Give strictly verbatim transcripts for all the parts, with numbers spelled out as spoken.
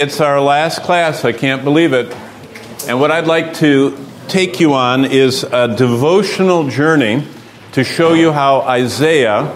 It's our last class. I can't believe it. And what I'd like to take you on is a devotional journey to show you how Isaiah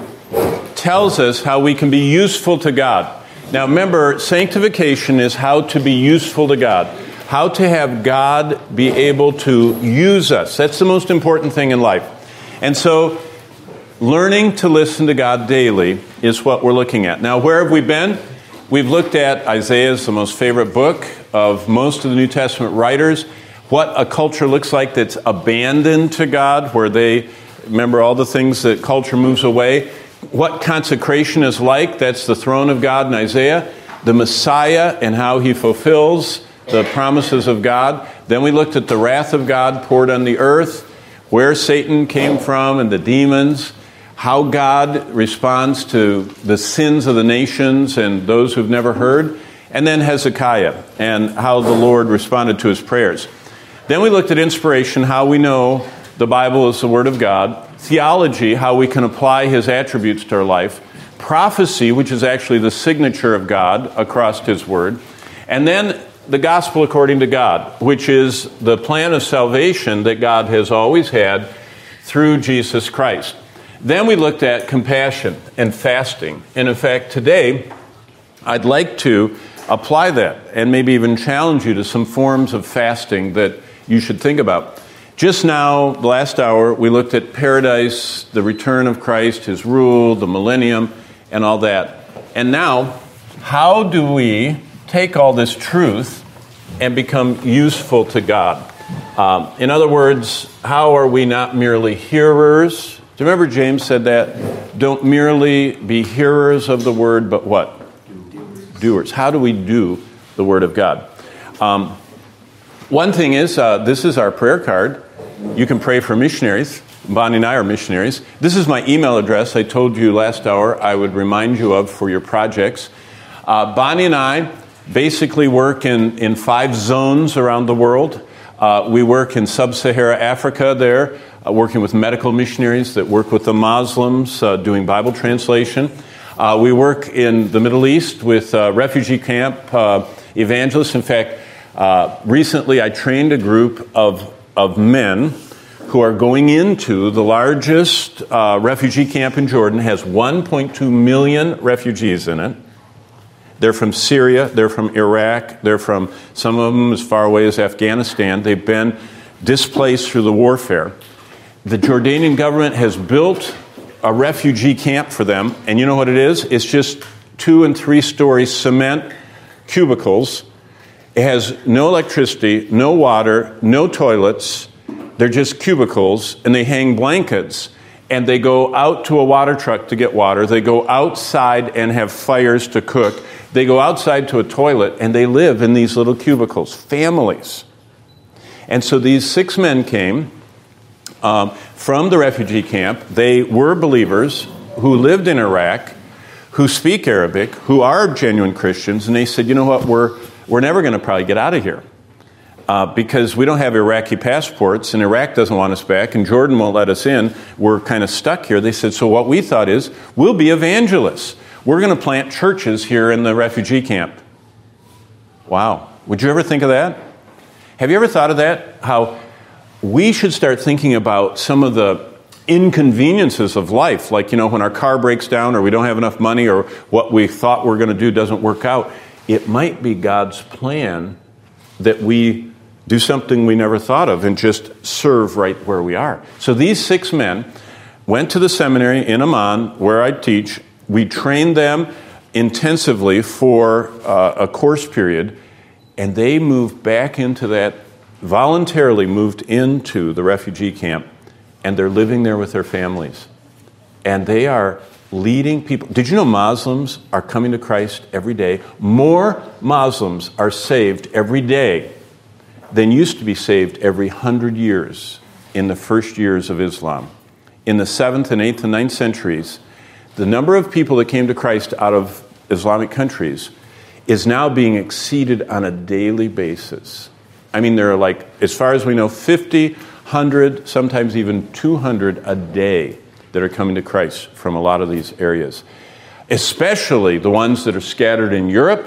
tells us how we can be useful to God. Now remember, sanctification is how to be useful to God. How to have God be able to use us. That's the most important thing in life. And so, learning to listen to God daily is what we're looking at. Now, where have we been? We've looked at Isaiah's the most favorite book of most of the New Testament writers. What a culture looks like that's abandoned to God, where they remember all the things that culture moves away. What consecration is like, that's the throne of God in Isaiah. The Messiah and how he fulfills the promises of God. Then we looked at the wrath of God poured on the earth, where Satan came from and the demons. How God responds to the sins of the nations and those who've never heard. And then Hezekiah and how the Lord responded to his prayers. Then we looked at inspiration, how we know the Bible is the Word of God. Theology, how we can apply his attributes to our life. Prophecy, which is actually the signature of God across his Word. And then the gospel according to God, which is the plan of salvation that God has always had through Jesus Christ. Then we looked at compassion and fasting. And in fact, today, I'd like to apply that and maybe even challenge you to some forms of fasting that you should think about. Just now, the last hour, we looked at paradise, the return of Christ, his rule, the millennium, and all that. And now, how do we take all this truth and become useful to God? Um, in other words, how are we not merely hearers? Do you remember James said that? Don't merely be hearers of the word, but what? Doers. Doers. How do we do the word of God? Um, one thing is, uh, this is our prayer card. You can pray for missionaries. Bonnie and I are missionaries. This is my email address I told you last hour I would remind you of for your projects. Uh, Bonnie and I basically work in, in five zones around the world. Uh, we work in sub-Saharan Africa there, uh, working with medical missionaries that work with the Muslims, uh, doing Bible translation. Uh, we work in the Middle East with uh, refugee camp uh, evangelists. In fact, uh, recently I trained a group of, of men who are going into the largest uh, refugee camp in Jordan. It has one point two million refugees in it. They're from Syria, they're from Iraq, they're from, some of them as far away as Afghanistan. They've been displaced through the warfare. The Jordanian government has built a refugee camp for them, and you know what it is? It's just two and three story cement cubicles. It has no electricity, no water, no toilets. They're just cubicles, and they hang blankets. And they go out to a water truck to get water. They go outside and have fires to cook. They go outside to a toilet, and they live in these little cubicles, families. And so these six men came um, from the refugee camp. They were believers who lived in Iraq, who speak Arabic, who are genuine Christians, and they said, you know what, we're, we're never going to probably get out of here. Uh, because we don't have Iraqi passports, and Iraq doesn't want us back, and Jordan won't let us in. We're kind of stuck here. They said, so what we thought is, we'll be evangelists. We're going to plant churches here in the refugee camp. Wow. Would you ever think of that? Have you ever thought of that? How we should start thinking about some of the inconveniences of life, like, you know, when our car breaks down, or we don't have enough money, or what we thought we were going to do doesn't work out. It might be God's plan that we do something we never thought of and just serve right where we are. So these six men went to the seminary in Amman, where I teach. We trained them intensively for uh, a course period, and they moved back into that, voluntarily moved into the refugee camp, and they're living there with their families. And they are leading people. Did you know Muslims are coming to Christ every day? More Muslims are saved every day than used to be saved every hundred years in the first years of Islam. In the seventh and eighth and ninth centuries, the number of people that came to Christ out of Islamic countries is now being exceeded on a daily basis. I mean, there are like, as far as we know, fifty, one hundred, sometimes even two hundred a day that are coming to Christ from a lot of these areas. Especially the ones that are scattered in Europe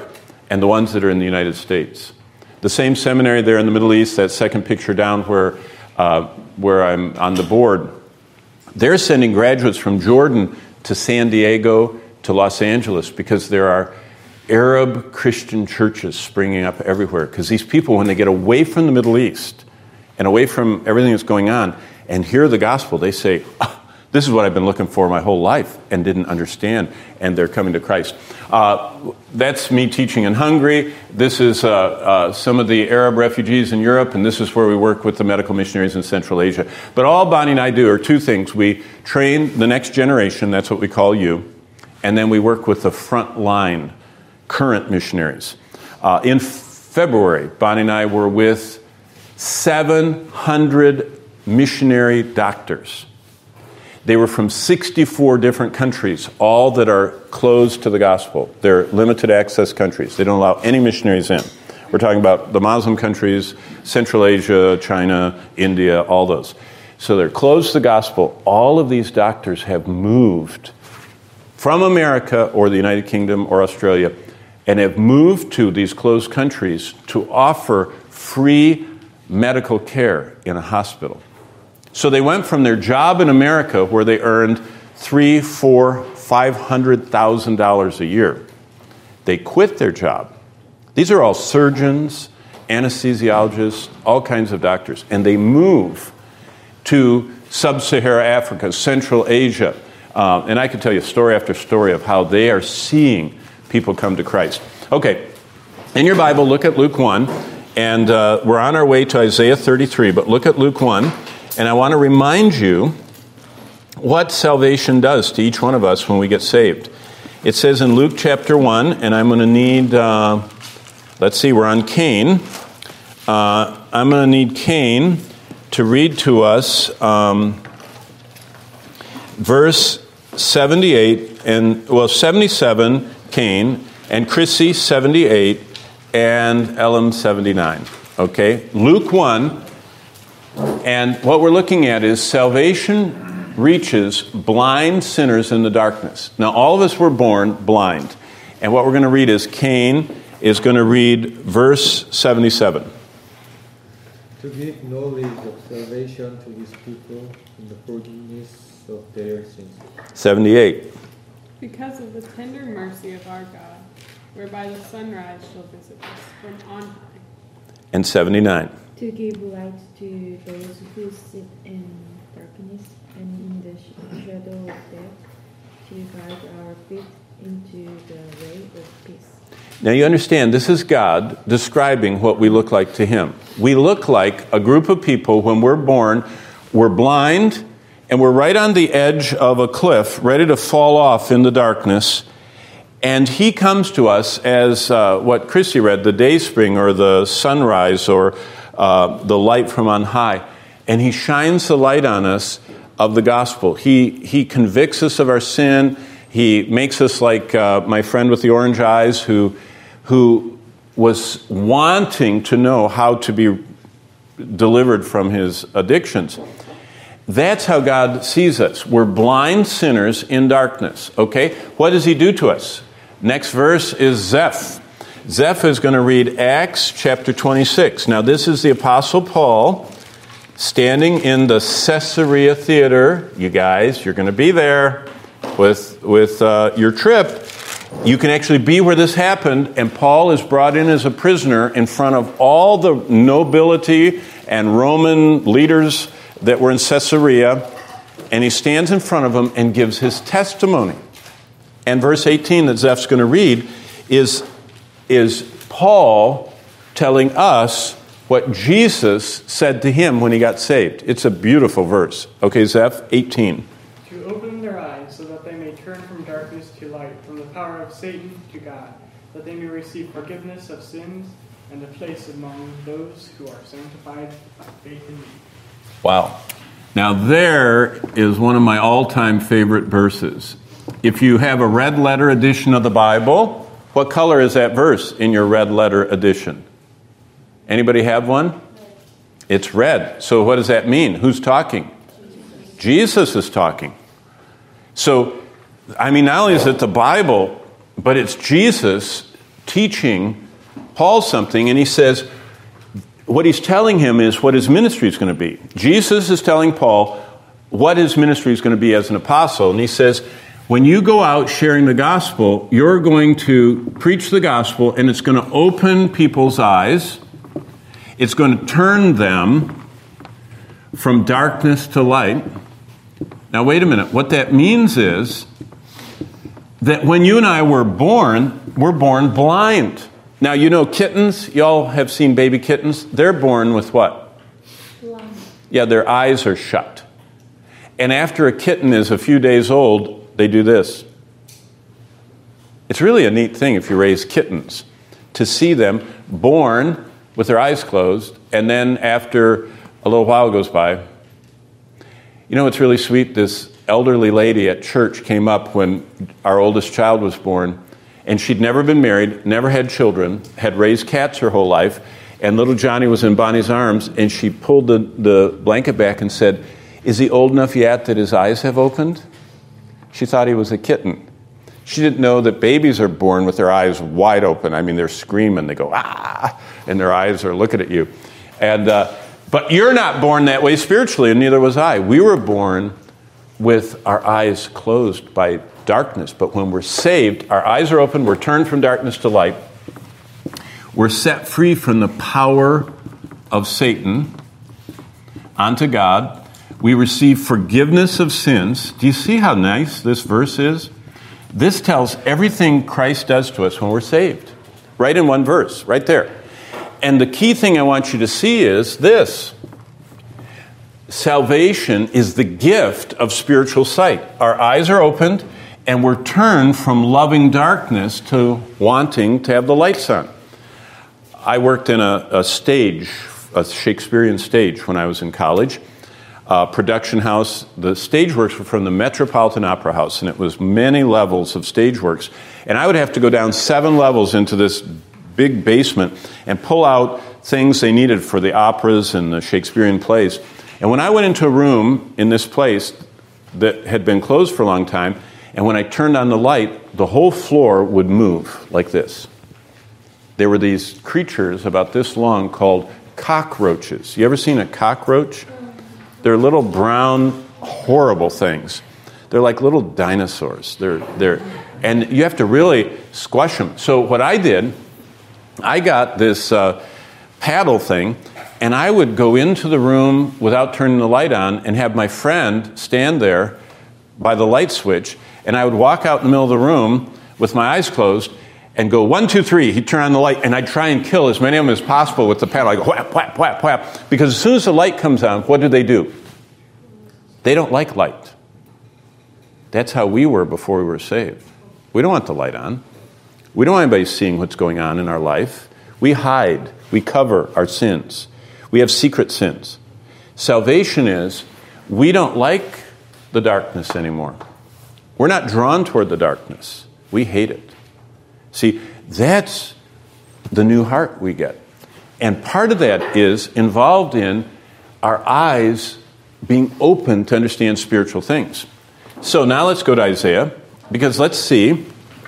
and the ones that are in the United States. The same seminary there in the Middle East, that second picture down where, uh, where I'm on the board, they're sending graduates from Jordan to San Diego, to Los Angeles, because there are Arab Christian churches springing up everywhere. Because these people, when they get away from the Middle East and away from everything that's going on and hear the gospel, they say, oh, this is what I've been looking for my whole life and didn't understand, and they're coming to Christ. Uh, that's me teaching in Hungary. This is uh, uh, some of the Arab refugees in Europe, and this is where we work with the medical missionaries in Central Asia. But all Bonnie and I do are two things. We train the next generation, that's what we call you, and then we work with the front line, current missionaries. Uh, in February, Bonnie and I were with seven hundred missionary doctors. They were from sixty-four different countries, all that are closed to the gospel. They're limited access countries. They don't allow any missionaries in. We're talking about the Muslim countries, Central Asia, China, India, all those. So they're closed to the gospel. All of these doctors have moved from America or the United Kingdom or Australia and have moved to these closed countries to offer free medical care in a hospital. So they went from their job in America, where they earned three, four, five hundred thousand dollars a year. They quit their job. These are all surgeons, anesthesiologists, all kinds of doctors, and they move to sub-Saharan Africa, Central Asia, uh, and I could tell you story after story of how they are seeing people come to Christ. Okay, in your Bible, look at Luke one, and uh, we're on our way to Isaiah thirty-three, but look at Luke one. And I want to remind you what salvation does to each one of us when we get saved. It says in Luke chapter one, and I'm going to need, uh, let's see, we're on Cain. Uh, I'm going to need Cain to read to us um, verse seventy-eight, and well, seventy-seven, Cain, and Chrissy, seventy-eight, and Ellen, seventy-nine. Okay? Luke one. And what we're looking at is salvation reaches blind sinners in the darkness. Now, all of us were born blind. And what we're going to read is Cain is going to read verse seventy-seven. To give knowledge of salvation to his people in the forgiveness of their sins. seventy-eight. Because of the tender mercy of our God, whereby the sunrise shall visit us from on high. And seventy-nine. To give light to those who sit in darkness and in the shadow of death, to guide our feet into the way of peace. Now you understand, this is God describing what we look like to Him. We look like a group of people when we're born, we're blind, and we're right on the edge of a cliff, ready to fall off in the darkness. And He comes to us as uh, what Chrissy read, the day spring or the sunrise or uh, the light from on high. And He shines the light on us of the gospel. He, he convicts us of our sin. He makes us like uh, my friend with the orange eyes who, who was wanting to know how to be delivered from his addictions. That's how God sees us. We're blind sinners in darkness. Okay? What does He do to us? Next verse is Zeph. Zeph is going to read Acts chapter twenty-six. Now this is the Apostle Paul standing in the Caesarea Theater. You guys, you're going to be there with, with uh, your trip. You can actually be where this happened, and Paul is brought in as a prisoner in front of all the nobility and Roman leaders that were in Caesarea, and he stands in front of them and gives his testimony. And verse eighteen that Zeph's going to read is, is Paul telling us what Jesus said to him when he got saved. It's a beautiful verse. Okay, Zeph, eighteen. To open their eyes so that they may turn from darkness to light, from the power of Satan to God, that they may receive forgiveness of sins and a place among those who are sanctified by faith in me. Wow. Now there is one of my all-time favorite verses. If you have a red letter edition of the Bible, what color is that verse in your red letter edition? Anybody have one? It's red. So what does that mean? Who's talking? Jesus is talking. So, I mean, not only is it the Bible, but it's Jesus teaching Paul something, and he says, what he's telling him is what his ministry is going to be. Jesus is telling Paul what his ministry is going to be as an apostle, and he says, when you go out sharing the gospel, you're going to preach the gospel, and it's going to open people's eyes. It's going to turn them from darkness to light. Now, wait a minute. What that means is that when you and I were born, we're born blind. Now, you know kittens. Y'all have seen baby kittens. They're born with what? Blind. Yeah, their eyes are shut. And after a kitten is a few days old, they do this. It's really a neat thing if you raise kittens, to see them born with their eyes closed, and then after a little while goes by. You know what's really sweet? This elderly lady at church came up when our oldest child was born, and she'd never been married, never had children, had raised cats her whole life, and little Johnny was in Bonnie's arms, and she pulled the, the blanket back and said, "Is he old enough yet that his eyes have opened?" She thought he was a kitten. She didn't know that babies are born with their eyes wide open. I mean, they're screaming. They go, ah, and their eyes are looking at you. And uh, but you're not born that way spiritually, and neither was I. We were born with our eyes closed by darkness. But when we're saved, our eyes are open. We're turned from darkness to light. We're set free from the power of Satan onto God. We receive forgiveness of sins. Do you see how nice this verse is? This tells everything Christ does to us when we're saved. Right in one verse, right there. And the key thing I want you to see is this. Salvation is the gift of spiritual sight. Our eyes are opened, and we're turned from loving darkness to wanting to have the lights on. I worked in a, a stage, a Shakespearean stage when I was in college. Uh, production house. The stage works were from the Metropolitan Opera House, and it was many levels of stage works. And I would have to go down seven levels into this big basement and pull out things they needed for the operas and the Shakespearean plays. And when I went into a room in this place that had been closed for a long time, and when I turned on the light, the whole floor would move like this. There were these creatures about this long called cockroaches. You ever seen a cockroach? They're little brown, horrible things. They're like little dinosaurs. They're they're, and you have to really squash them. So what I did, I got this uh, paddle thing, and I would go into the room without turning the light on and have my friend stand there by the light switch, and I would walk out in the middle of the room with my eyes closed and go, one, two, three. He'd turn on the light, and I'd try and kill as many of them as possible with the paddle. I go, whap, whap, whap, whap. Because as soon as the light comes on, what do they do? They don't like light. That's how we were before we were saved. We don't want the light on. We don't want anybody seeing what's going on in our life. We hide. We cover our sins. We have secret sins. Salvation is, we don't like the darkness anymore. We're not drawn toward the darkness. We hate it. See, that's the new heart we get. And part of that is involved in our eyes being open to understand spiritual things. So now let's go to Isaiah, because let's see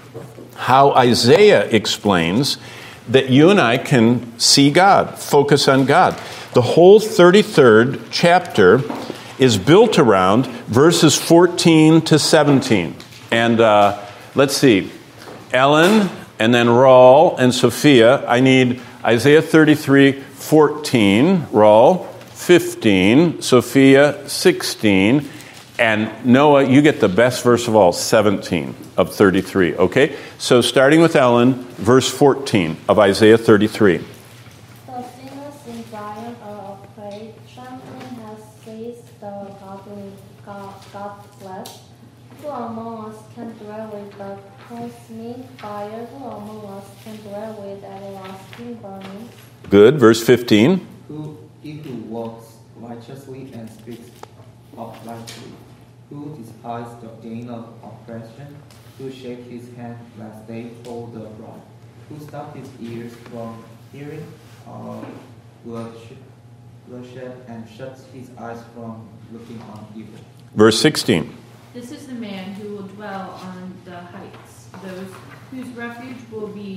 how Isaiah explains that you and I can see God, focus on God. The whole thirty-third chapter is built around verses fourteen to seventeen. And uh, let's see. Ellen, and then Raul and Sophia. I need Isaiah thirty-three, fourteen. Raul, fifteen. Sophia, sixteen. And Noah, you get the best verse of all, seventeen of thirty-three. Okay? So starting with Ellen, verse fourteen of Isaiah thirty-three. The sinners in Zion are afraid. Trembling has seized the godly, God, godless. Who among us can dwell with the consuming fire? Who among us can dwell with everlasting burning? Good. Verse fifteen. Who he who walks righteously and speaks uprightly, who despises the gain of oppression, who shake his hand lest they hold the rod, who stop his ears from hearing uh, bloodshed, bloodshed and shuts his eyes from looking on evil. Verse sixteen. This is the man who will dwell on the heights, those whose refuge will be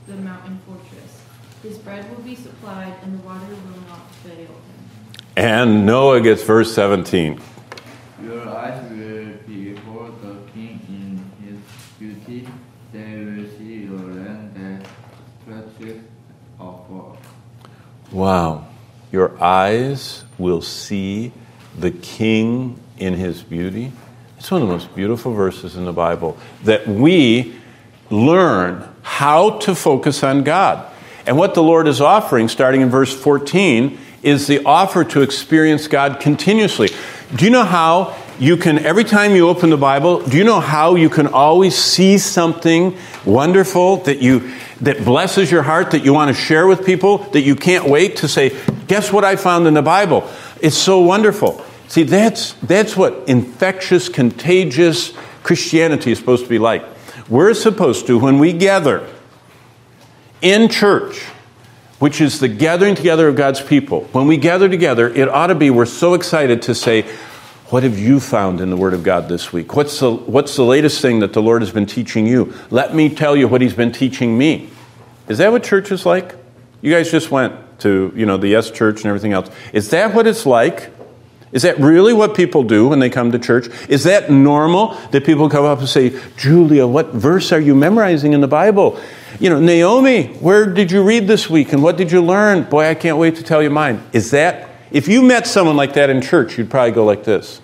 the mountain fortress. His bread will be supplied, and the water will not fail him. And Noah gets verse seventeen. Your eyes will behold the king in his beauty. They will see your land that stretches afar. Wow. Your eyes will see the king in his beauty. It's one of the most beautiful verses in the Bible, that we learn how to focus on God. And what the Lord is offering, starting in verse fourteen, is the offer to experience God continuously. Do you know how you can, every time you open the Bible, do you know how you can always see something wonderful that you that blesses your heart, that you want to share with people, that you can't wait to say, guess what I found in the Bible? It's so wonderful. See, that's that's what infectious, contagious Christianity is supposed to be like. We're supposed to, when we gather in church, which is the gathering together of God's people, when we gather together, it ought to be, we're so excited to say, what have you found in the Word of God this week? What's the, what's the latest thing that the Lord has been teaching you? Let me tell you what He's been teaching me. Is that what church is like? You guys just went to, you know, the Yes Church and everything else. Is that what it's like? Is that really what people do when they come to church? Is that normal that people come up and say, Julia, what verse are you memorizing in the Bible? You know, Naomi, where did you read this week and what did you learn? Boy, I can't wait to tell you mine. Is that, if you met someone like that in church, you'd probably go like this.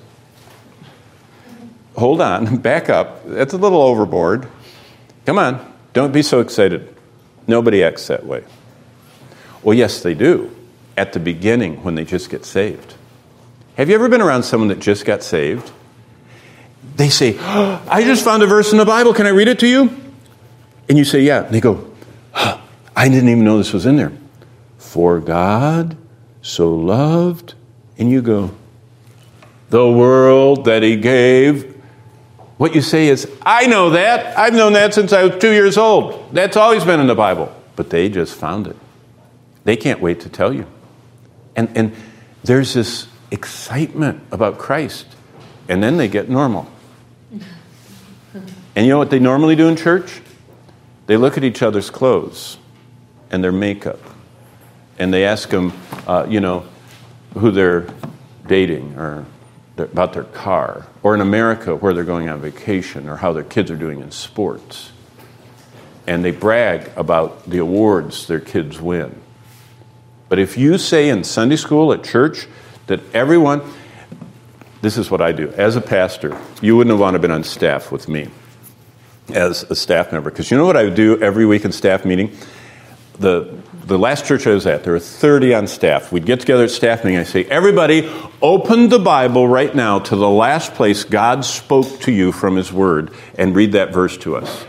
Hold on, back up. That's a little overboard. Come on, don't be so excited. Nobody acts that way. Well, yes, they do. At the beginning, when they just get saved. Have you ever been around someone that just got saved? They say, oh, I just found a verse in the Bible. Can I read it to you? And you say, yeah. And they go, oh, I didn't even know this was in there. For God so loved. And you go, the world that He gave. What you say is, I know that. I've known that since I was two years old. That's always been in the Bible. But they just found it. They can't wait to tell you. And and there's this excitement about Christ. And then they get normal. And you know what they normally do in church? They look at each other's clothes and their makeup. And they ask them, uh, you know, who they're dating or about their car. Or in America, where they're going on vacation or how their kids are doing in sports. And they brag about the awards their kids win. But if you say in Sunday school, at church, that everyone, this is what I do. As a pastor, you wouldn't have wanted to been on staff with me as a staff member. Because you know what I would do every week in staff meeting? The the last church I was at, there were thirty on staff. We'd get together at staff meeting. I say, everybody, open the Bible right now to the last place God spoke to you from His Word and read that verse to us.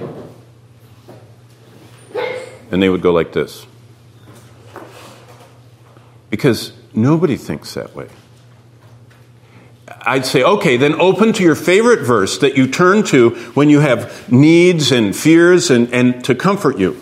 And they would go like this. Because nobody thinks that way. I'd say, okay, then open to your favorite verse that you turn to when you have needs and fears and, and to comfort you.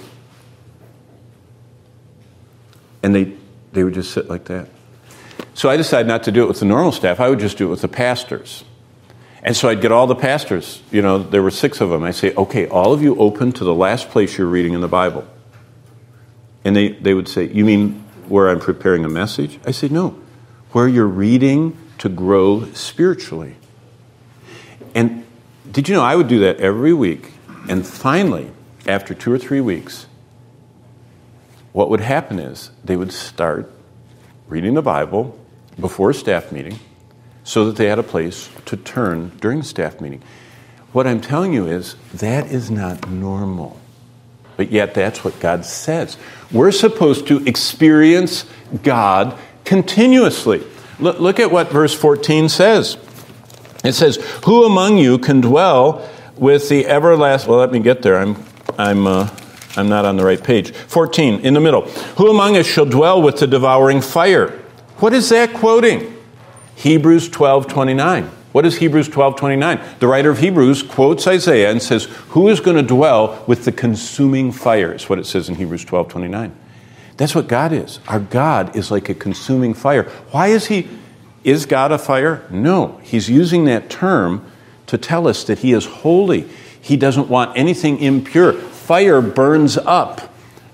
And they they would just sit like that. So I decided not to do it with the normal staff. I would just do it with the pastors. And so I'd get all the pastors. You know, there were six of them. I'd say, okay, all of you open to the last place you're reading in the Bible. And they, they would say, you mean where I'm preparing a message? I say, no, where you're reading to grow spiritually. And did you know I would do that every week? And finally, after two or three weeks, what would happen is they would start reading the Bible before a staff meeting so that they had a place to turn during the staff meeting. What I'm telling you is that is not normal. But yet that's what God says. We're supposed to experience God continuously. Look, look at what verse fourteen says. It says, who among you can dwell with the everlasting... Well, let me get there. I'm I'm uh, I'm not on the right page. fourteen, in the middle. Who among us shall dwell with the devouring fire? What is that quoting? Hebrews twelve twenty-nine. What is Hebrews twelve twenty-nine? The writer of Hebrews quotes Isaiah and says, who is going to dwell with the consuming fire? Is what it says in Hebrews twelve twenty-nine. That's what God is. Our God is like a consuming fire. Why is He... Is God a fire? No. He's using that term to tell us that He is holy. He doesn't want anything impure. Fire burns up.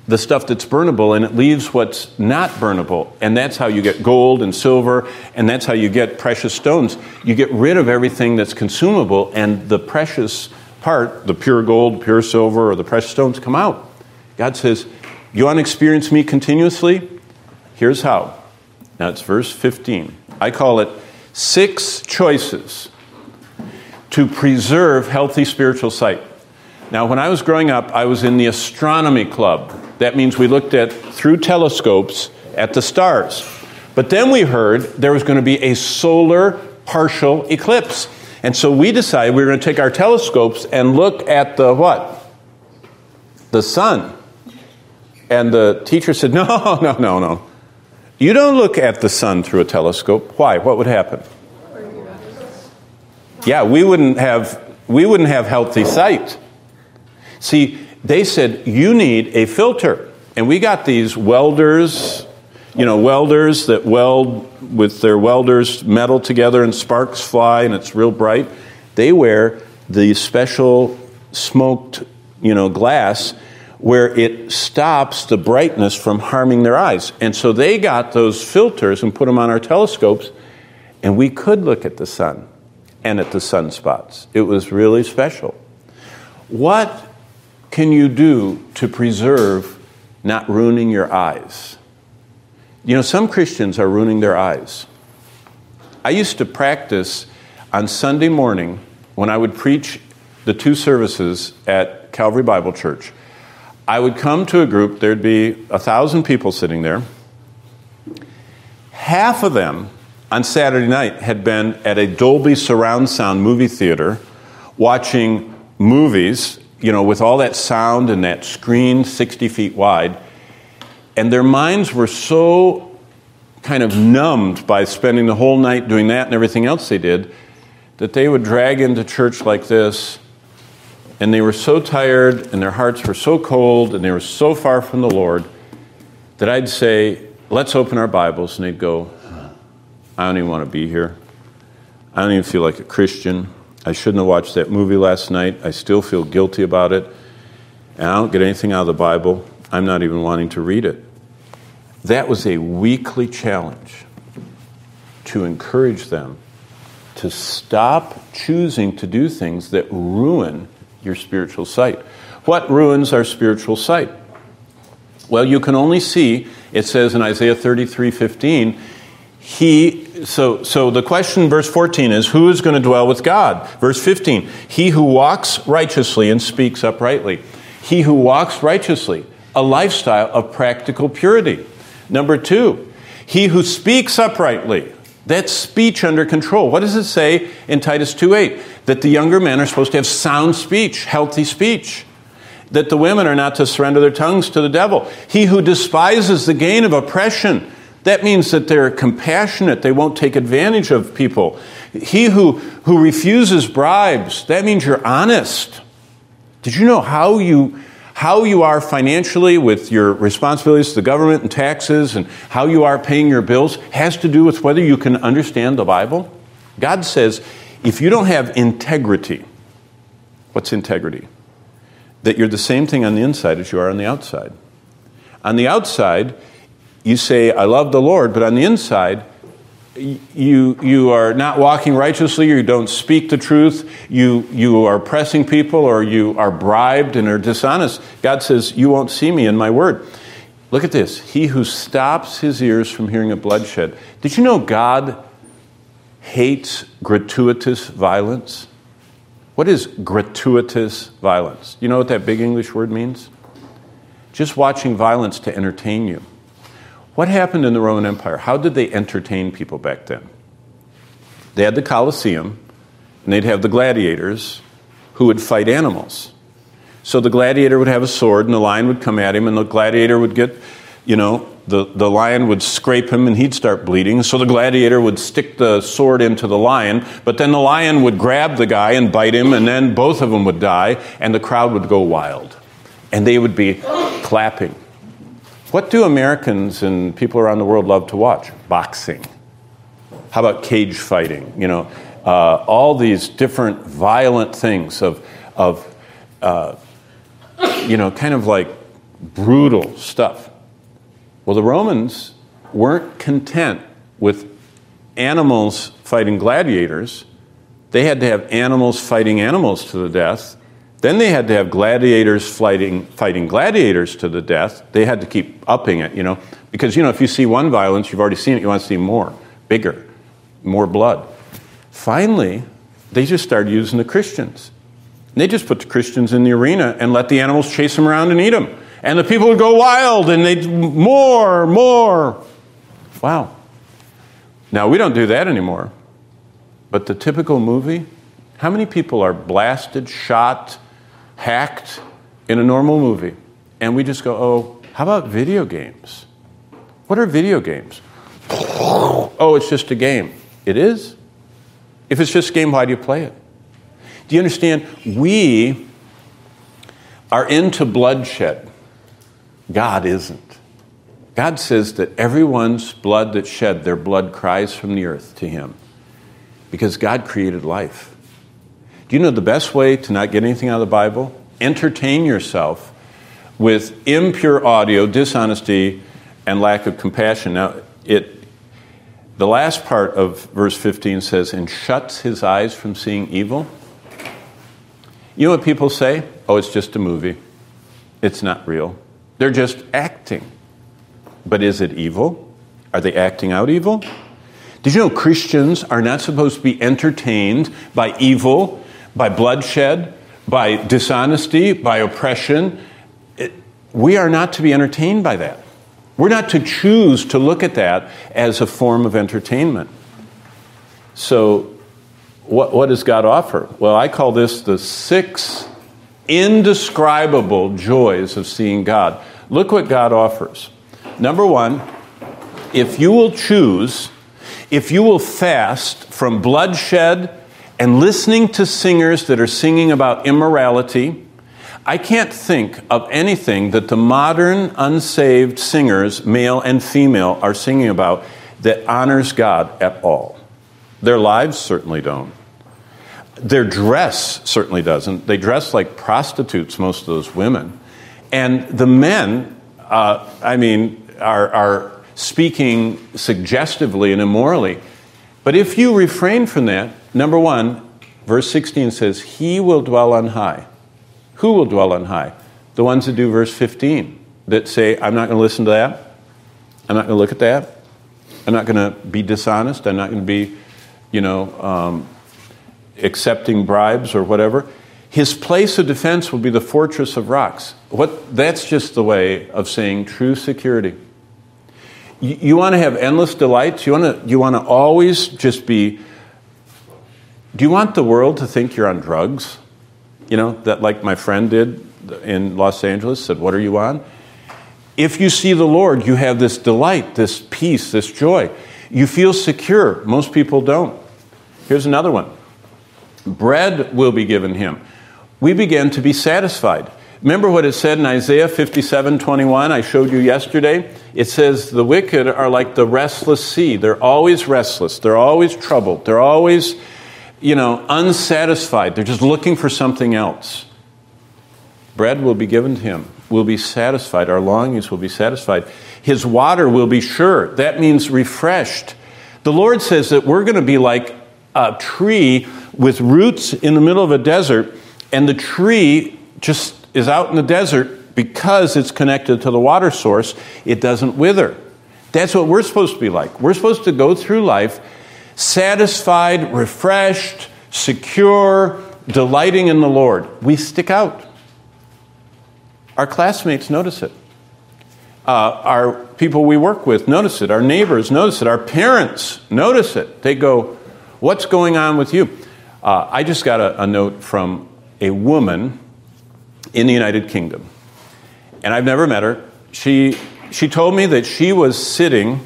the stuff that's burnable, and it leaves what's not burnable. And that's how you get gold and silver, and that's how you get precious stones. You get rid of everything that's consumable, and the precious part, the pure gold, pure silver, or the precious stones come out. God says, you want to experience me continuously? Here's how. Now it's verse fifteen. I call it six choices to preserve healthy spiritual sight. Now, when I was growing up, I was in the astronomy club. That means we looked at, through telescopes, at the stars. But then we heard there was going to be a solar partial eclipse. And so we decided we were going to take our telescopes and look at the what? The sun. And the teacher said, no, no, no, no. You don't look at the sun through a telescope. Why? What would happen? Yeah, we wouldn't have we wouldn't have healthy sight. See, they said, you need a filter. And we got these welders, you know, welders that weld with their welders metal together and sparks fly and it's real bright. They wear the special smoked, you know, glass where it stops the brightness from harming their eyes. And so they got those filters and put them on our telescopes, and we could look at the sun and at the sunspots. It was really special. What can you do to preserve not ruining your eyes? You know, some Christians are ruining their eyes. I used to practice on Sunday morning when I would preach the two services at Calvary Bible Church. I would come to a group, there'd be a thousand people sitting there. Half of them on Saturday night had been at a Dolby surround sound movie theater watching movies, you know, with all that sound and that screen sixty feet wide. And their minds were so kind of numbed by spending the whole night doing that and everything else they did, that they would drag into church like this, and they were so tired and their hearts were so cold and they were so far from the Lord that I'd say, let's open our Bibles, and they'd go, I don't even want to be here. I don't even feel like a Christian. I shouldn't have watched that movie last night. I still feel guilty about it. And I don't get anything out of the Bible. I'm not even wanting to read it. That was a weekly challenge to encourage them to stop choosing to do things that ruin your spiritual sight. What ruins our spiritual sight? Well, you can only see, it says in Isaiah thirty-three fifteen, he, so, so the question, verse fourteen is, who is going to dwell with God? Verse fifteen, he who walks righteously and speaks uprightly. He who walks righteously, a lifestyle of practical purity. Number two, he who speaks uprightly. That's speech under control. What does it say in Titus two eight? That the younger men are supposed to have sound speech, healthy speech. That the women are not to surrender their tongues to the devil. He who despises the gain of oppression. That means that they're compassionate. They won't take advantage of people. He who, who refuses bribes. That means you're honest. Did you know how you... How you are financially with your responsibilities to the government and taxes and how you are paying your bills has to do with whether you can understand the Bible? God says, if you don't have integrity, what's integrity? That you're the same thing on the inside as you are on the outside. On the outside, you say, I love the Lord, but on the inside, you you are not walking righteously, you don't speak the truth, you you are oppressing people, or you are bribed and are dishonest. God says, you won't see me in my word. Look at this. He who stops his ears from hearing of bloodshed. Did you know God hates gratuitous violence? What is gratuitous violence? You know what that big English word means? Just watching violence to entertain you. What happened in the Roman Empire? How did they entertain people back then? They had the Colosseum, and they'd have the gladiators who would fight animals. So the gladiator would have a sword, and the lion would come at him, and the gladiator would get, you know, the, the lion would scrape him, and he'd start bleeding. So the gladiator would stick the sword into the lion, but then the lion would grab the guy and bite him, and then both of them would die, and the crowd would go wild. And they would be clapping. What do Americans and people around the world love to watch? Boxing. How about cage fighting? You know, uh, all these different violent things of, of uh, you know, kind of like brutal stuff. Well, the Romans weren't content with animals fighting gladiators. They had to have animals fighting animals to the death. Then they had to have gladiators fighting, fighting gladiators to the death. They had to keep upping it, you know. Because, you know, if you see one violence, you've already seen it, you want to see more, bigger, more blood. Finally, they just started using the Christians. And they just put the Christians in the arena and let the animals chase them around and eat them. And the people would go wild and they'd, more, more. Wow. Now, we don't do that anymore. But the typical movie, how many people are blasted, shot, hacked in a normal movie? And we just go, oh, how about video games? What are video games? Oh, it's just a game. It is? If it's just a game, why do you play it? Do you understand? We are into bloodshed. God isn't. God says that everyone's blood that's shed, their blood cries from the earth to him. Because God created life. Do you know the best way to not get anything out of the Bible? Entertain yourself with impure audio, dishonesty, and lack of compassion. Now, it, the last part of verse fifteen says, and shuts his eyes from seeing evil. You know what people say? Oh, it's just a movie. It's not real. They're just acting. But is it evil? Are they acting out evil? Did you know Christians are not supposed to be entertained by evil, by bloodshed, by dishonesty, by oppression? It, we are not to be entertained by that. We're not to choose to look at that as a form of entertainment. So, what, what does God offer? Well, I call this the six indescribable joys of seeing God. Look what God offers. Number one, if you will choose, if you will fast from bloodshed and listening to singers that are singing about immorality, I can't think of anything that the modern unsaved singers, male and female, are singing about that honors God at all. Their lives certainly don't. Their dress certainly doesn't. They dress like prostitutes, most of those women. And the men, uh, I mean, are, are speaking suggestively and immorally. But if you refrain from that, number one, verse sixteen says, he will dwell on high. Who will dwell on high? The ones that do verse fifteen, that say, I'm not going to listen to that. I'm not going to look at that. I'm not going to be dishonest. I'm not going to be, you know, um, accepting bribes or whatever. His place of defense will be the fortress of rocks. What? That's just the way of saying true security. You, you want to have endless delights? You want to, you want to always just be... Do you want the world to think you're on drugs? You know, that like my friend did in Los Angeles, said, what are you on? If you see the Lord, you have this delight, this peace, this joy. You feel secure. Most people don't. Here's another one. Bread will be given him. We begin to be satisfied. Remember what it said in Isaiah fifty-seven twenty-one? I showed you yesterday. It says the wicked are like the restless sea. They're always restless. They're always troubled. They're always, you know, unsatisfied. They're just looking for something else. Bread will be given to him. We'll be satisfied. Our longings will be satisfied. His water will be sure. That means refreshed. The Lord says that we're going to be like a tree with roots in the middle of a desert, and the tree just is out in the desert because it's connected to the water source. It doesn't wither. That's what we're supposed to be like. We're supposed to go through life satisfied, refreshed, secure, delighting in the Lord. We stick out. Our classmates notice it. Uh, our people we work with notice it. Our neighbors notice it. Our parents notice it. They go, what's going on with you? Uh, I just got a, a note from a woman in the United Kingdom. And I've never met her. She, she told me that she was sitting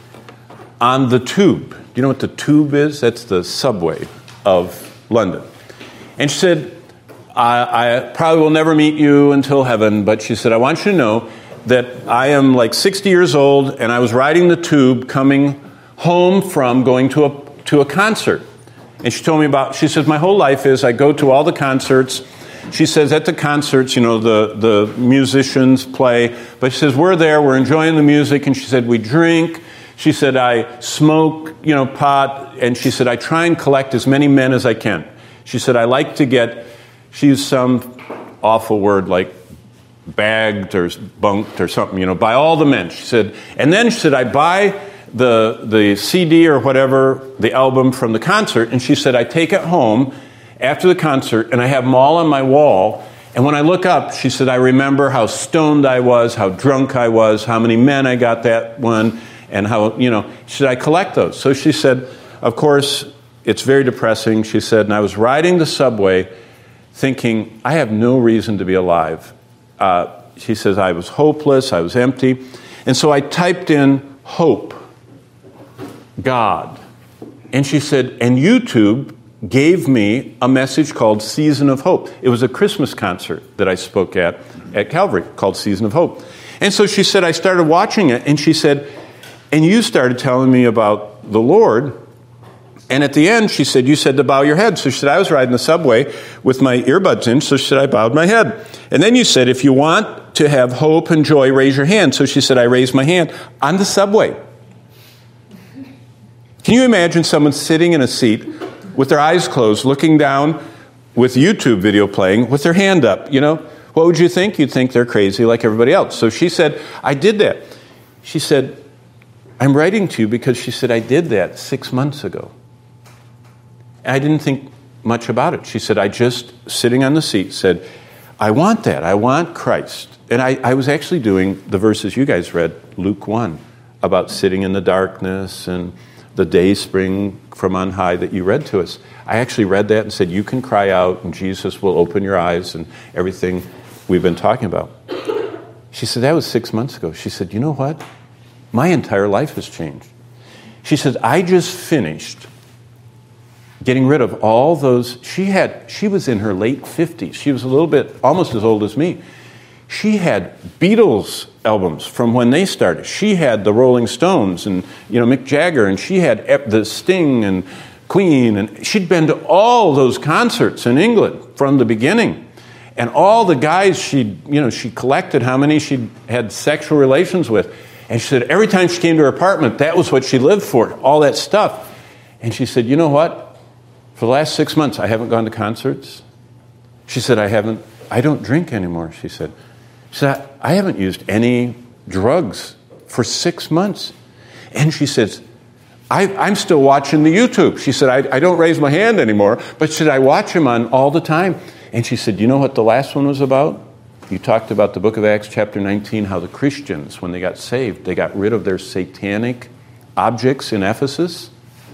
on the tube. Do you know what the tube is? That's the subway of London. And she said, I, I probably will never meet you until heaven, but she said, I want you to know that I am like sixty years old, and I was riding the tube coming home from going to a to a concert. And she told me about, she says, my whole life is I go to all the concerts She says, at the concerts, you know, the, the musicians play. But she says, we're there, we're enjoying the music. And she said, we drink. She said, I smoke, you know, pot. And she said, I try and collect as many men as I can. She said, I like to get, she used some awful word like bagged or bunked or something, you know, by all the men. She said, and then she said, I buy the the C D or whatever, the album from the concert, and she said, I take it home after the concert, and I have them all on my wall, and when I look up, she said, I remember how stoned I was, how drunk I was, how many men I got that one, and how, you know, she said, I collect those. So she said, of course, it's very depressing. She said, and I was riding the subway thinking, I have no reason to be alive. Uh, she says, I was hopeless, I was empty, and so I typed in hope. God. And she said, and YouTube gave me a message called Season of Hope. It was a Christmas concert that I spoke at at Calvary called Season of Hope. And so she said, I started watching it, and she said, and you started telling me about the Lord. And at the end, she said, you said to bow your head. So she said, I was riding the subway with my earbuds in, so she said, I bowed my head. And then you said, if you want to have hope and joy, raise your hand. So she said, I raised my hand on the subway. Can you imagine someone sitting in a seat with their eyes closed, looking down with YouTube video playing, with their hand up, you know? What would you think? You'd think they're crazy like everybody else. So she said, I did that. She said, I'm writing to you because she said, I did that six months ago. And I didn't think much about it. She said, I just, sitting on the seat, said, I want that. I want Christ. And I, I was actually doing the verses you guys read, Luke one, about sitting in the darkness and the day spring from on high that you read to us. I actually read that and said, you can cry out and Jesus will open your eyes and everything we've been talking about. She said, that was six months ago. She said, you know what? My entire life has changed. She said, I just finished getting rid of all those. She had, she was in her late fifties. She was a little bit, almost as old as me. She had Beatles albums from when they started. She had the Rolling Stones and, you know, Mick Jagger, and she had the Sting and Queen, and she'd been to all those concerts in England from the beginning. And all the guys she, you know, she collected how many she'd had sexual relations with. And she said every time she came to her apartment, that was what she lived for, all that stuff. And she said, you know what? For the last six months, I haven't gone to concerts. She said, I haven't, I don't drink anymore, she said. She said, I haven't used any drugs for six months. And she says, I, I'm still watching the YouTube. She said, I, I don't raise my hand anymore, but she said, I watch him on all the time. And she said, you know what the last one was about? You talked about the book of Acts chapter nineteen, how the Christians, when they got saved, they got rid of their satanic objects in Ephesus.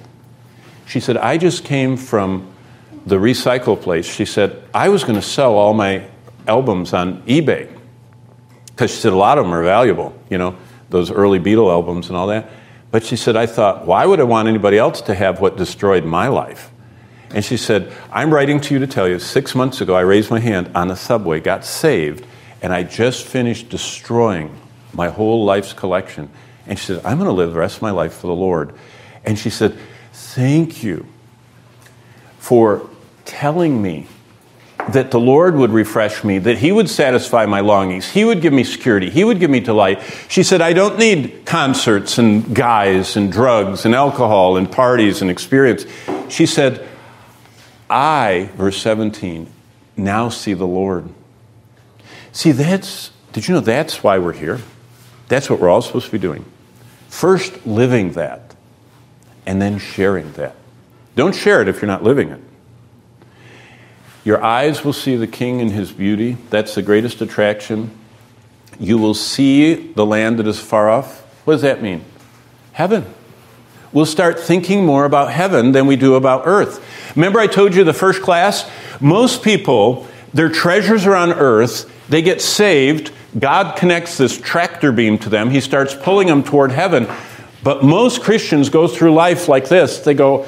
She said, I just came from the recycle place. She said, I was going to sell all my albums on eBay. Because she said a lot of them are valuable, you know, those early Beatle albums and all that. But she said, I thought, why would I want anybody else to have what destroyed my life? And she said, I'm writing to you to tell you, six months ago I raised my hand on the subway, got saved, and I just finished destroying my whole life's collection. And she said, I'm going to live the rest of my life for the Lord. And she said, thank you for telling me that the Lord would refresh me, that He would satisfy my longings, He would give me security, He would give me delight. She said, I don't need concerts and guys and drugs and alcohol and parties and experience. She said, I, verse seventeen, now see the Lord. See, that's, did you know that's why we're here? That's what we're all supposed to be doing. First, living that, and then sharing that. Don't share it if you're not living it. Your eyes will see the King in His beauty. That's the greatest attraction. You will see the land that is far off. What does that mean? Heaven. We'll start thinking more about heaven than we do about earth. Remember I told you the first class? Most people, their treasures are on earth. They get saved. God connects this tractor beam to them. He starts pulling them toward heaven. But most Christians go through life like this. They go,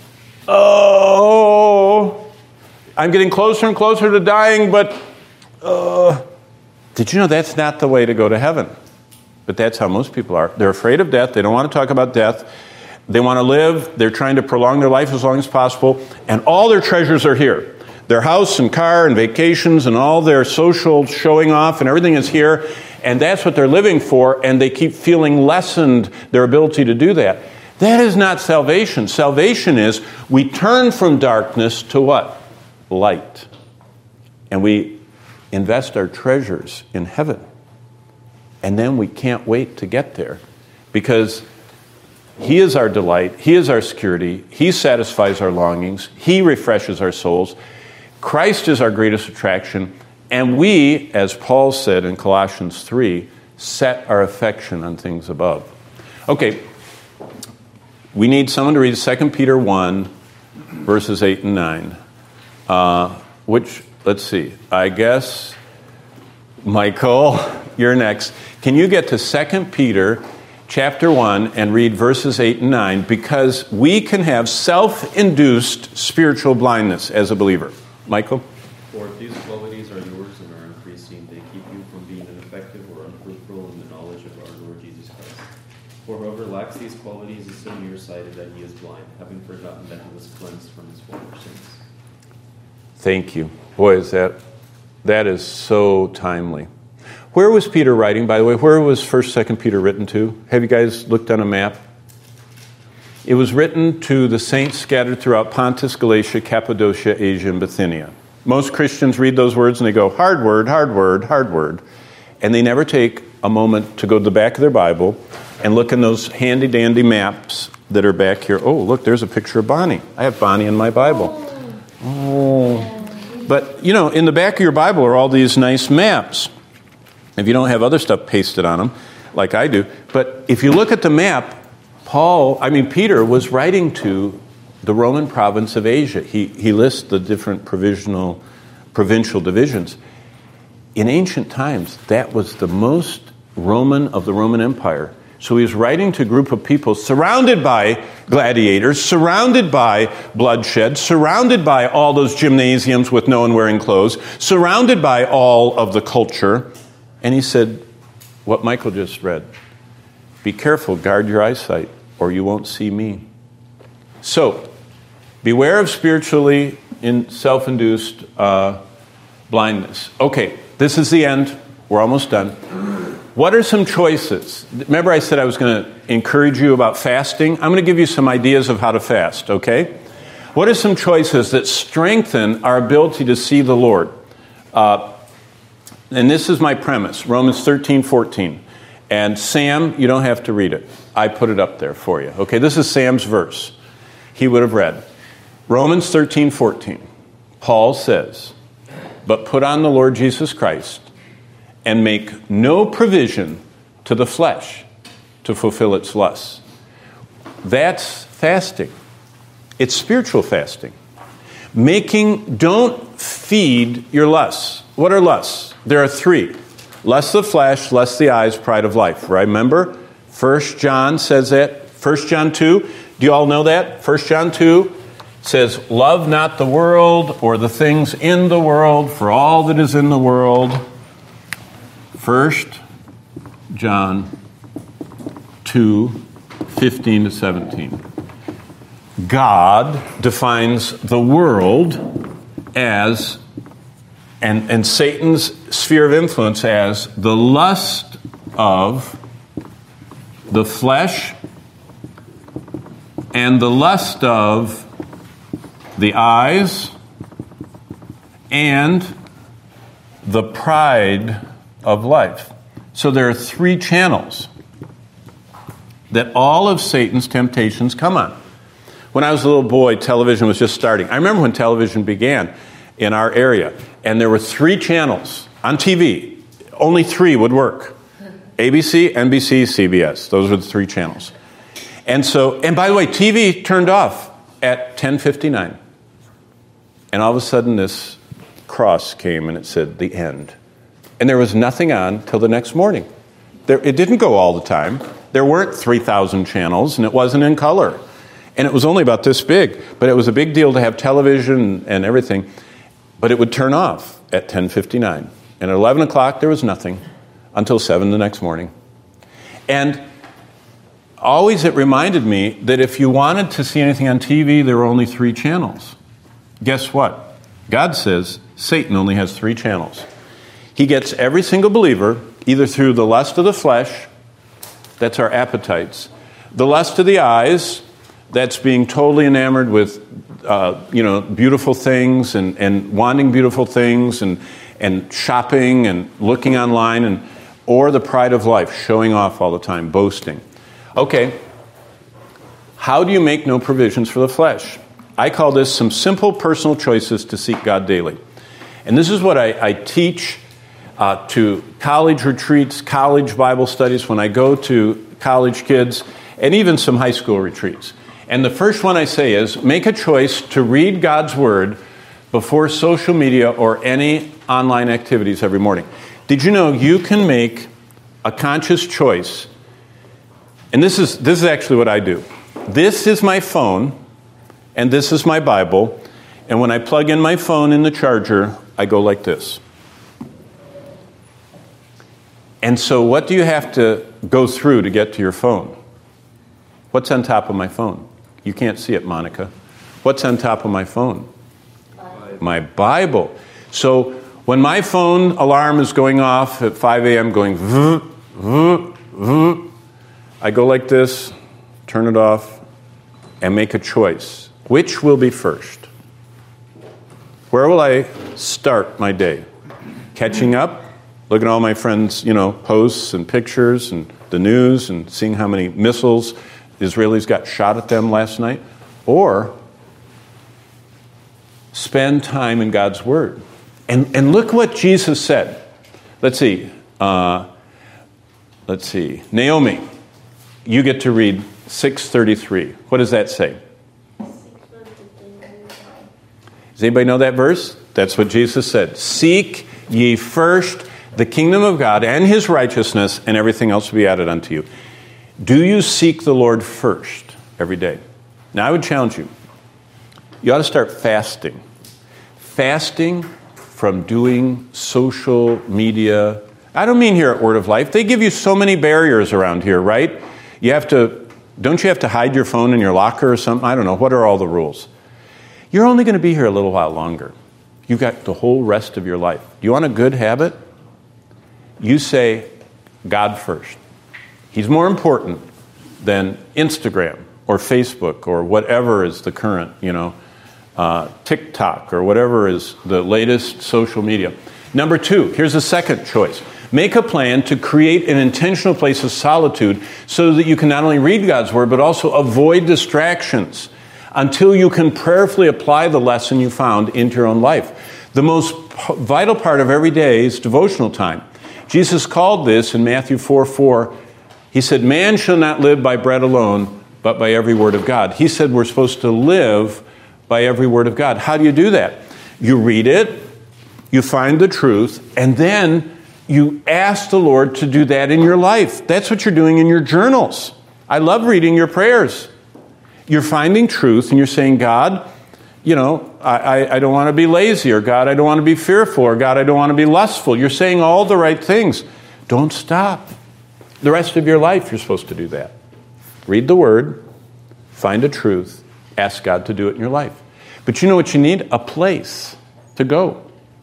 oh, I'm getting closer and closer to dying, but uh, did you know that's not the way to go to heaven? But that's how most people are. They're afraid of death. They don't want to talk about death. They want to live. They're trying to prolong their life as long as possible. And all their treasures are here. Their house and car and vacations and all their social showing off and everything is here, and that's what they're living for, and they keep feeling lessened their ability to do that. That is not salvation. Salvation is we turn from darkness to what? Light. And we invest our treasures in heaven. And then we can't wait to get there because He is our delight. He is our security. He satisfies our longings. He refreshes our souls. Christ is our greatest attraction. And we, as Paul said in Colossians three, set our affection on things above. Okay, we need someone to read Second Peter one, verses eight and nine. Uh, which, let's see, I guess, Michael, you're next. Can you get to Second Peter chapter one and read verses eight and nine? Because we can have self-induced spiritual blindness as a believer. Michael? For if these qualities are yours and are increasing, they keep you from being ineffective or unfruitful in the knowledge of our Lord Jesus Christ. For whoever lacks these qualities is so nearsighted that he is blind, having forgotten that he was cleansed from his former sins. Thank you. Boy, is that, that is so timely. Where was Peter writing, by the way? Where was First, Second Peter written to? Have you guys looked on a map? It was written to the saints scattered throughout Pontus, Galatia, Cappadocia, Asia, and Bithynia. Most Christians read those words and they go, hard word, hard word, hard word. And they never take a moment to go to the back of their Bible and look in those handy-dandy maps that are back here. Oh, look, there's a picture of Bonnie. I have Bonnie in my Bible. Oh. But, you know, in the back of your Bible are all these nice maps. If you don't have other stuff pasted on them, like I do. But if you look at the map, Paul, I mean, Peter was writing to the Roman province of Asia. He, he lists the different provisional, provincial divisions. In ancient times, that was the most Roman of the Roman Empire. So he was writing to a group of people surrounded by gladiators, surrounded by bloodshed, surrounded by all those gymnasiums with no one wearing clothes, surrounded by all of the culture. And he said, what Michael just read, be careful, guard your eyesight, or you won't see me. So, beware of spiritually in self-induced uh, blindness. Okay, this is the end. We're almost done. What are some choices? Remember I said I was going to encourage you about fasting? I'm going to give you some ideas of how to fast, okay? What are some choices that strengthen our ability to see the Lord? Uh, and this is my premise, Romans thirteen fourteen. And Sam, you don't have to read it. I put it up there for you. Okay, this is Sam's verse. He would have read. Romans thirteen fourteen. Paul says, but put on the Lord Jesus Christ and make no provision to the flesh to fulfill its lusts. That's fasting. It's spiritual fasting. Making, don't feed your lusts. What are lusts? There are three. Lust of the flesh, lust of the eyes, pride of life. Remember? First John says that. First John two. Do you all know that? First John two says, love not the world or the things in the world, for all that is in the world. First John two, fifteen to seventeen. God defines the world as, and, and Satan's sphere of influence as, the lust of the flesh and the lust of the eyes and the pride of life. So there are three channels that all of Satan's temptations come on. When I was a little boy, television was just starting. I remember when television began in our area, and there were three channels on T V. Only three would work. A B C, N B C, C B S. Those were the three channels. And so, and by the way, T V turned off at ten fifty-nine. And all of a sudden this cross came and it said, the end. And there was nothing on till the next morning. There, it didn't go all the time. There weren't three thousand channels, and it wasn't in color. And it was only about this big. But it was a big deal to have television and everything. But it would turn off at ten fifty-nine. And at eleven o'clock, there was nothing until seven the next morning. And always it reminded me that if you wanted to see anything on T V, there were only three channels. Guess what? God says Satan only has three channels. He gets every single believer either through the lust of the flesh, that's our appetites, the lust of the eyes, that's being totally enamored with uh, you know, beautiful things and, and wanting beautiful things and, and shopping and looking online, and or the pride of life, showing off all the time, boasting. Okay, how do you make no provisions for the flesh? I call this some simple personal choices to seek God daily. And this is what I, I teach uh, to college retreats, college Bible studies, when I go to college kids, and even some high school retreats. And the first one I say is, make a choice to read God's Word before social media or any online activities every morning. Did you know you can make a conscious choice? And this is this is actually what I do. This is my phone, and this is my Bible. And when I plug in my phone in the charger, I go like this. And so what do you have to go through to get to your phone? What's on top of my phone? You can't see it, Monica. What's on top of my phone? Bible. My Bible. So when my phone alarm is going off at five a.m., going, vroom, vroom, vroom, I go like this, turn it off, and make a choice. Which will be first? Where will I start my day? Catching up? Looking at all my friends' you know, posts and pictures and the news and seeing how many missiles Israelis got shot at them last night? Or spend time in God's Word. And and look what Jesus said. Let's see. Uh, let's see. Naomi, you get to read six thirty-three. What does that say? Does anybody know that verse? That's what Jesus said. Seek ye first the kingdom of God and His righteousness, and everything else will be added unto you. Do you seek the Lord first every day? Now, I would challenge you. You ought to start fasting. Fasting from doing social media. I don't mean here at Word of Life. They give you so many barriers around here, right? You have to, don't you have to hide your phone in your locker or something? I don't know. What are all the rules? You're only going to be here a little while longer. You've got the whole rest of your life. Do you want a good habit? You say, God first. He's more important than Instagram or Facebook or whatever is the current, you know, uh, TikTok or whatever is the latest social media. Number two, here's a second choice. Make a plan to create an intentional place of solitude so that you can not only read God's Word, but also avoid distractions until you can prayerfully apply the lesson you found into your own life. The most vital part of every day is devotional time. Jesus called this in Matthew four four. He said, man shall not live by bread alone, but by every word of God. He said we're supposed to live by every word of God. How do you do that? You read it, you find the truth, and then you ask the Lord to do that in your life. That's what you're doing in your journals. I love reading your prayers. You're finding truth, and you're saying, God, you know, I, I, I don't want to be lazy, or God, I don't want to be fearful, or God, I don't want to be lustful. You're saying all the right things. Don't stop. The rest of your life, you're supposed to do that. Read the Word, find a truth, ask God to do it in your life. But you know what you need? A place to go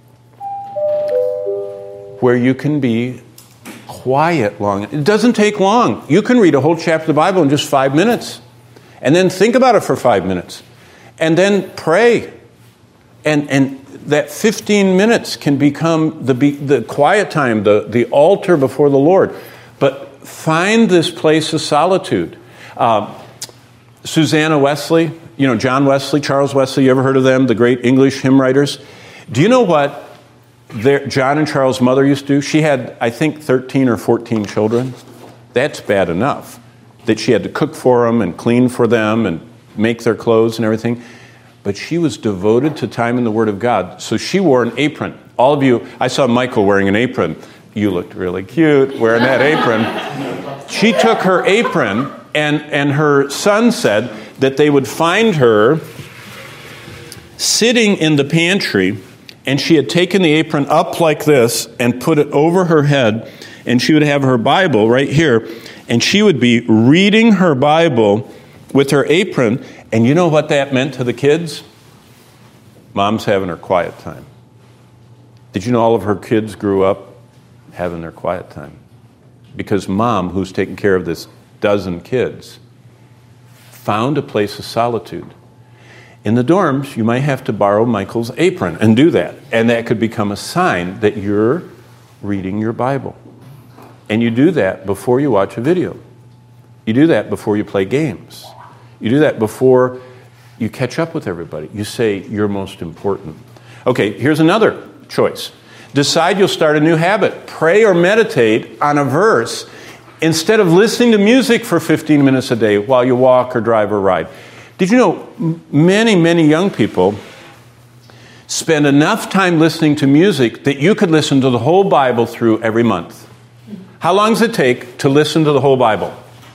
where you can be quiet long. It doesn't take long. You can read a whole chapter of the Bible in just five minutes. And then think about it for five minutes. And then pray. And and that fifteen minutes can become the the quiet time, the, the altar before the Lord. But find this place of solitude. Uh, Susanna Wesley, you know, John Wesley, Charles Wesley, you ever heard of them? The great English hymn writers. Do you know what their, John and Charles' mother used to do? She had, I think, thirteen or fourteen children. That's bad enough. That she had to cook for them and clean for them and make their clothes and everything. But she was devoted to time in the Word of God. So she wore an apron. All of you, I saw Michael wearing an apron. You looked really cute wearing that apron. She took her apron, and, and her son said that they would find her sitting in the pantry, and she had taken the apron up like this and put it over her head, and she would have her Bible right here, and she would be reading her Bible with her apron. And you know what that meant to the kids? Mom's having her quiet time. Did you know all of her kids grew up having their quiet time? Because Mom, who's taking care of this dozen kids, found a place of solitude. In the dorms, you might have to borrow Michael's apron and do that. And that could become a sign that you're reading your Bible. And you do that before you watch a video. You do that before you play games. You do that before you catch up with everybody. You say, you're most important. Okay, here's another choice. Decide you'll start a new habit. Pray or meditate on a verse instead of listening to music for fifteen minutes a day while you walk or drive or ride. Did you know many, many young people spend enough time listening to music that you could listen to the whole Bible through every month? How long does it take to listen to the whole Bible?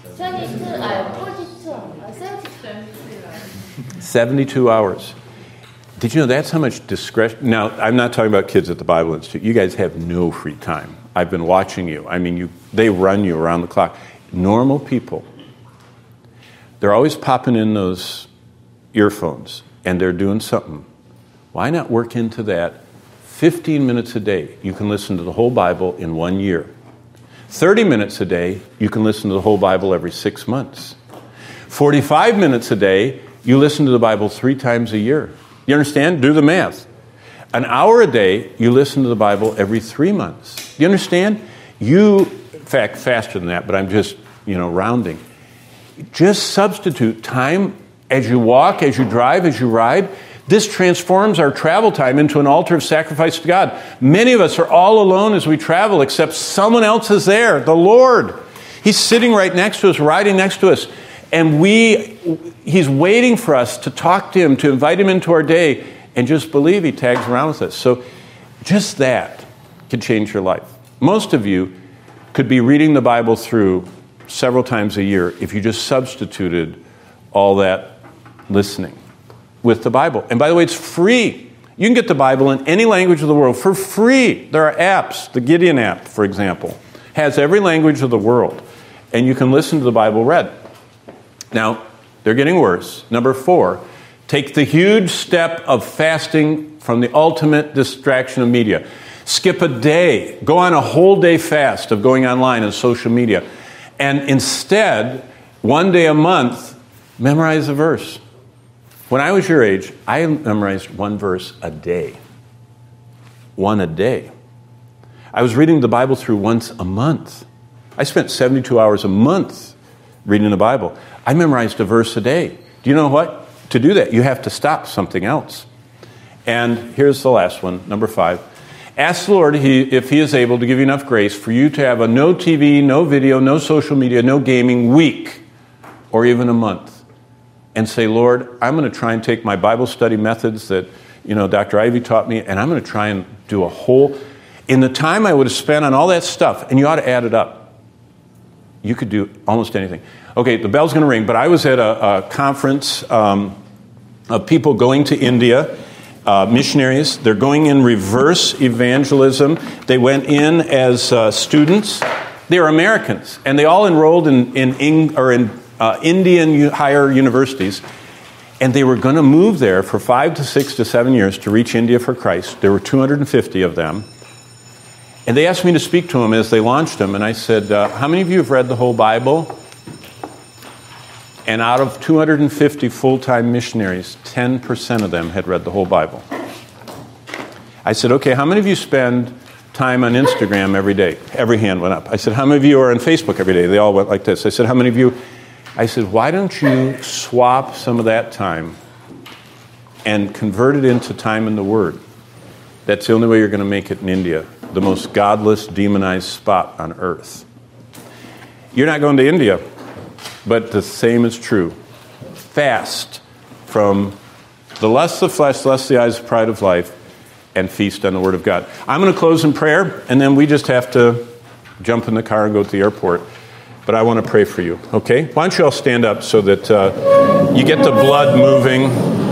seventy-two hours. Did you know that's how much discretion? Now, I'm not talking about kids at the Bible Institute. You guys have no free time. I've been watching you. I mean, you they run you around the clock. Normal people, they're always popping in those earphones, and they're doing something. Why not work into that fifteen minutes a day? You can listen to the whole Bible in one year. thirty minutes a day, you can listen to the whole Bible every six months. forty-five minutes a day, you listen to the Bible three times a year. You understand? Do the math. An hour a day, you listen to the Bible every three months. You understand? You, in fact, faster than that, but I'm just, you know, rounding. Just substitute time as you walk, as you drive, as you ride. This transforms our travel time into an altar of sacrifice to God. Many of us are all alone as we travel, except someone else is there, the Lord. He's sitting right next to us, riding next to us. And we, He's waiting for us to talk to Him, to invite Him into our day, and just believe He tags around with us. So just that could change your life. Most of you could be reading the Bible through several times a year if you just substituted all that listening with the Bible. And by the way, it's free. You can get the Bible in any language of the world for free. There are apps. The Gideon app, for example, has every language of the world. And you can listen to the Bible read. Now, they're getting worse. Number four, take the huge step of fasting from the ultimate distraction of media. Skip a day. Go on a whole day fast of going online and social media. And instead, one day a month, memorize a verse. When I was your age, I memorized one verse a day. One a day. I was reading the Bible through once a month. I spent seventy-two hours a month reading the Bible. I memorized a verse a day. Do you know what? To do that, you have to stop something else. And here's the last one, number five. Ask the Lord if He is able to give you enough grace for you to have a no T V, no video, no social media, no gaming week, or even a month. And say, Lord, I'm going to try and take my Bible study methods that, you know, Doctor Ivy taught me, and I'm going to try and do a whole... In the time I would have spent on all that stuff, and you ought to add it up, you could do almost anything. Okay, the bell's going to ring, but I was at a, a conference um, of people going to India, uh, missionaries. They're going in reverse evangelism. They went in as uh, students. They were Americans, and they all enrolled in in, in, or in uh, Indian higher universities, and they were going to move there for five to six to seven years to reach India for Christ. There were two hundred fifty of them. And they asked me to speak to them as they launched them, and I said, uh, how many of you have read the whole Bible? And out of two hundred fifty full-time missionaries, ten percent of them had read the whole Bible. I said, okay, how many of you spend time on Instagram every day? Every hand went up. I said, how many of you are on Facebook every day? They all went like this. I said, how many of you... I said, why don't you swap some of that time and convert it into time in the Word? That's the only way you're going to make it in India, the most godless, demonized spot on earth. You're not going to India, but the same is true. Fast from the lust of flesh, the lust of the eyes, the pride of life, and feast on the Word of God. I'm going to close in prayer, and then we just have to jump in the car and go to the airport. But I want to pray for you, okay? Why don't you all stand up so that uh, you get the blood moving.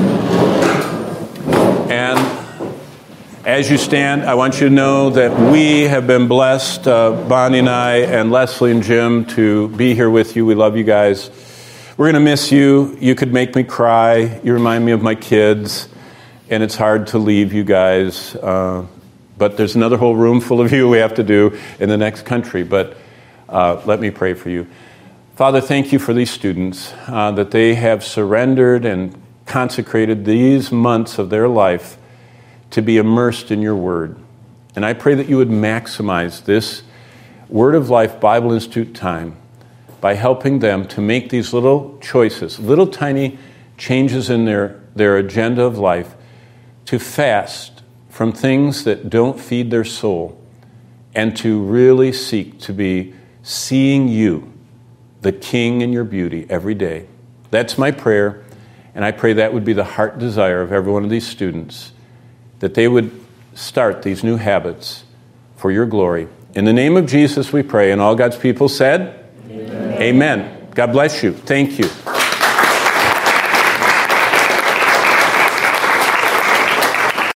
And as you stand, I want you to know that we have been blessed, uh, Bonnie and I, and Leslie and Jim, to be here with you. We love you guys. We're going to miss you. You could make me cry. You remind me of my kids. and it's hard to leave you guys. Uh, but there's another whole room full of you we have to do in the next country. But uh, let me pray for you. Father, thank you for these students, uh, that they have surrendered and consecrated these months of their life to be immersed in your word. And I pray that you would maximize this Word of Life Bible Institute time by helping them to make these little choices, little tiny changes in their, their agenda of life, to fast from things that don't feed their soul and to really seek to be seeing you, the King in your beauty, every day. That's my prayer, and I pray that would be the heart desire of every one of these students, that they would start these new habits for your glory. In the name of Jesus we pray, and all God's people said, Amen. Amen. God bless you. Thank you.